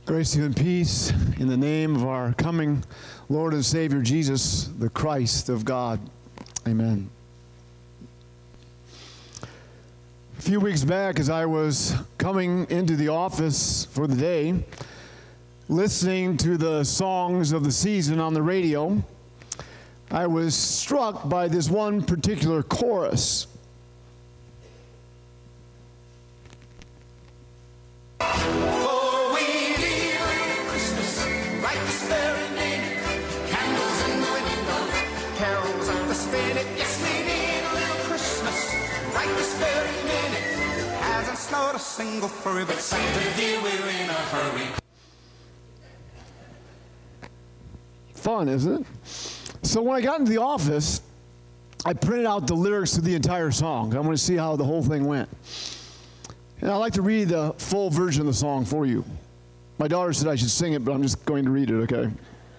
Grace to you and peace in the name of our coming Lord and Savior Jesus, the Christ of God. Amen. A few weeks back, as I was coming into the office for the day, listening to the songs of the season on the radio, I was struck by this one particular chorus. Not a single furry, but Santa dear, we're in a hurry. Fun, isn't it? So when I got into the office, I printed out the lyrics to the entire song. I want to see how the whole thing went. And I'd like to read the full version of the song for you. My daughter said I should sing it, but I'm just going to read it, okay?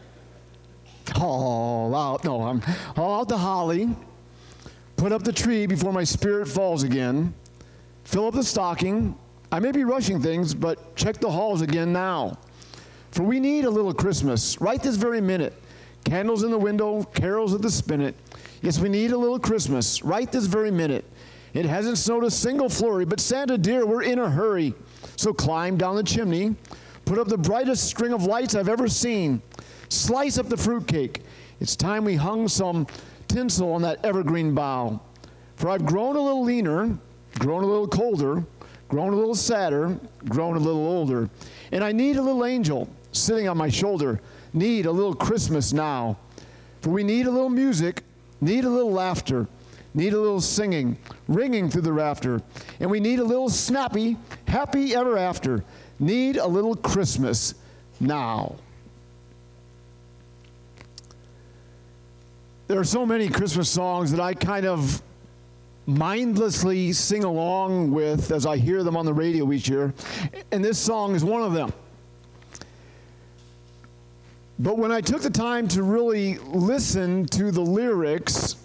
Haul out the holly, put up the tree before my spirit falls again. Fill up the stocking. I may be rushing things, but check the halls again now. For we need a little Christmas right this very minute. Candles in the window, carols at the spinet. Yes, we need a little Christmas right this very minute. It hasn't snowed a single flurry, but Santa dear, we're in a hurry. So climb down the chimney, put up the brightest string of lights I've ever seen. Slice up the fruitcake. It's time we hung some tinsel on that evergreen bough. For I've grown a little leaner, grown a little colder, grown a little sadder, grown a little older. And I need a little angel sitting on my shoulder. Need a little Christmas now. For we need a little music, need a little laughter, need a little singing, ringing through the rafter. And we need a little snappy, happy ever after. Need a little Christmas now. There are so many Christmas songs that I kind of mindlessly sing along with as I hear them on the radio each year, and this song is one of them. But when I took the time to really listen to the lyrics,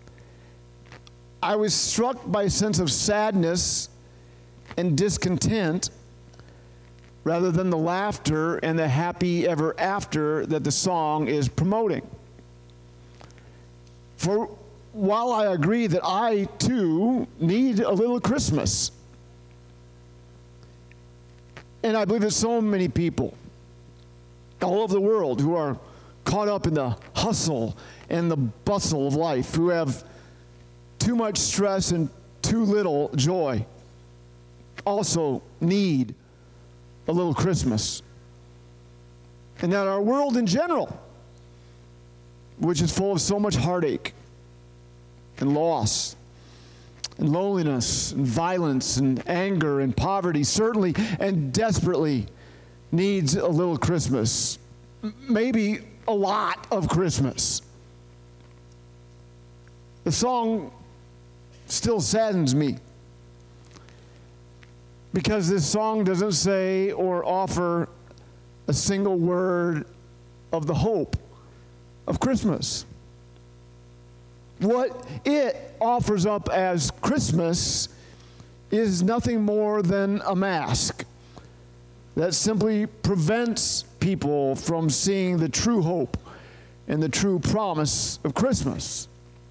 I was struck by a sense of sadness and discontent rather than the laughter and the happy ever after that the song is promoting. For while I agree that I, too, need a little Christmas, and I believe that so many people all over the world who are caught up in the hustle and the bustle of life, who have too much stress and too little joy, also need a little Christmas. And that our world in general, which is full of so much heartache, and loss, and loneliness, and violence, and anger, and poverty, certainly and desperately needs a little Christmas. Maybe a lot of Christmas. The song still saddens me because this song doesn't say or offer a single word of the hope of Christmas. What it offers up as Christmas is nothing more than a mask that simply prevents people from seeing the true hope and the true promise of Christmas.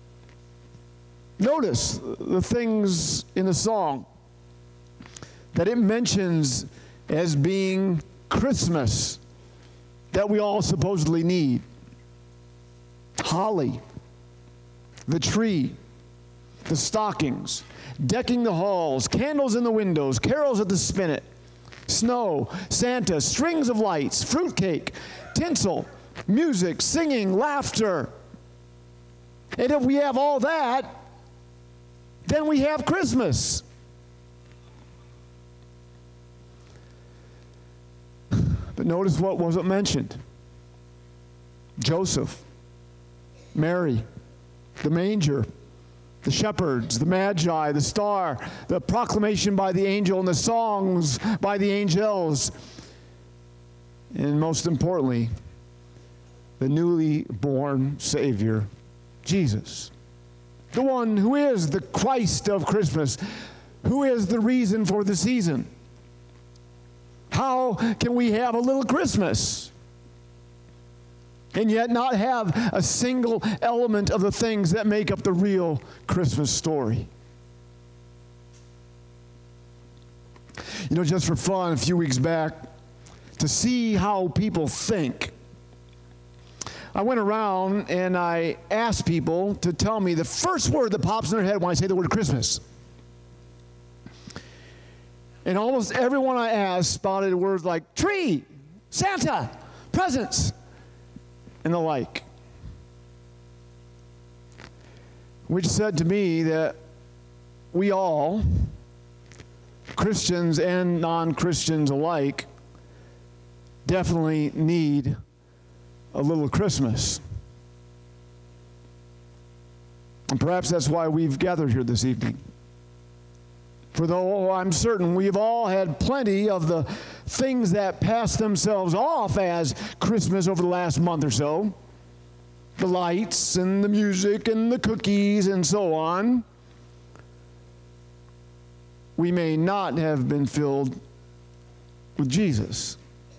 Notice the things in the song that it mentions as being Christmas that we all supposedly need. Holly, the tree, the stockings, decking the halls, candles in the windows, carols at the spinet, snow, Santa, strings of lights, fruitcake, tinsel, music, singing, laughter. And if we have all that, then we have Christmas. But notice what wasn't mentioned. Joseph, Mary, the manger, the shepherds, the magi, the star, the proclamation by the angel, and the songs by the angels. And most importantly, the newly born Savior, Jesus. The one who is the Christ of Christmas, who is the reason for the season. How can we have a little Christmas and yet not have a single element of the things that make up the real Christmas story? You know, just for fun, a few weeks back, to see how people think, I went around and I asked people to tell me the first word that pops in their head when I say the word Christmas. And almost everyone I asked spotted words like tree, Santa, presents, and the like. Which said to me that we all, Christians and non-Christians alike, definitely need a little Christmas. And perhaps that's why we've gathered here this evening. For though I'm certain we've all had plenty of the things that pass themselves off as Christmas over the last month or so, the lights and the music and the cookies and so on, we may not have been filled with Jesus.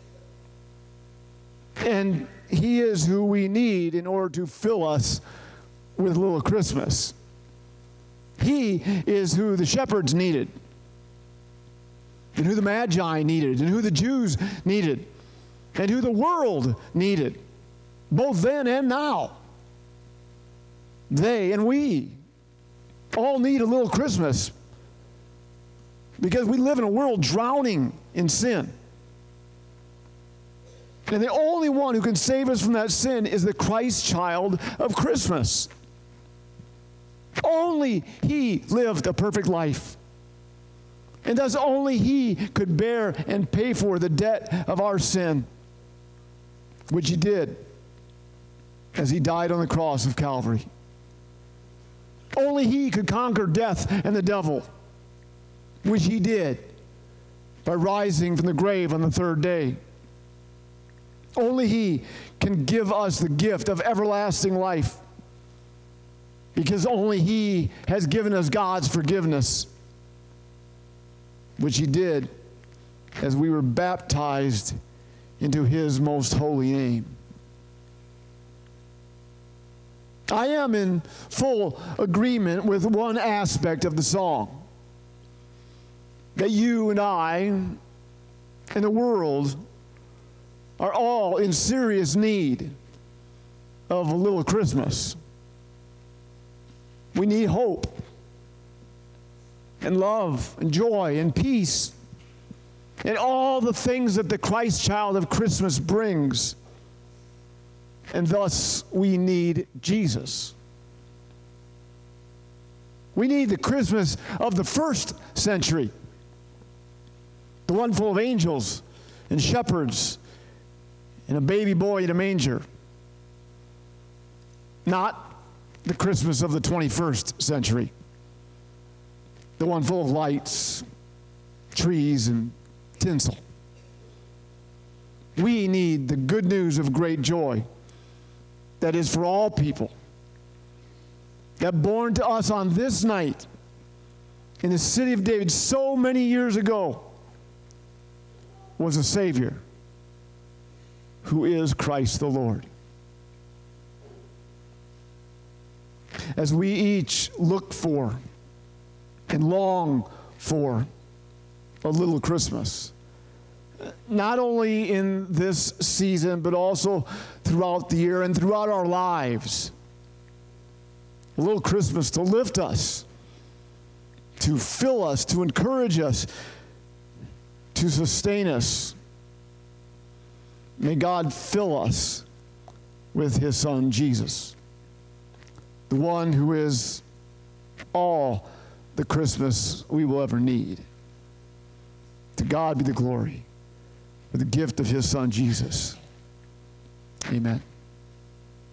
And He is who we need in order to fill us with a little Christmas. He is who the shepherds needed, and who the Magi needed, and who the Jews needed, and who the world needed, both then and now. They and we all need a little Christmas because we live in a world drowning in sin. And the only one who can save us from that sin is the Christ child of Christmas. Only He lived a perfect life. And thus only He could bear and pay for the debt of our sin, which He did as He died on the cross of Calvary. Only He could conquer death and the devil, which He did by rising from the grave on the third day. Only He can give us the gift of everlasting life, because only He has given us God's forgiveness, which He did as we were baptized into His most holy name. I am in full agreement with one aspect of the song, that you and I and the world are all in serious need of a little Christmas. We need hope and love and joy and peace and all the things that the Christ child of Christmas brings. And thus we need Jesus. We need the Christmas of the first century, the one full of angels and shepherds and a baby boy in a manger. Not the Christmas of the 21st century, the one full of lights, trees, and tinsel. We need the good news of great joy that is for all people, that born to us on this night in the city of David so many years ago was a Savior who is Christ the Lord. As we each look for and long for a little Christmas, not only in this season, but also throughout the year and throughout our lives, a little Christmas to lift us, to fill us, to encourage us, to sustain us. May God fill us with His Son, Jesus, the one who is all the Christmas we will ever need. To God be the glory for the gift of His Son, Jesus. Amen.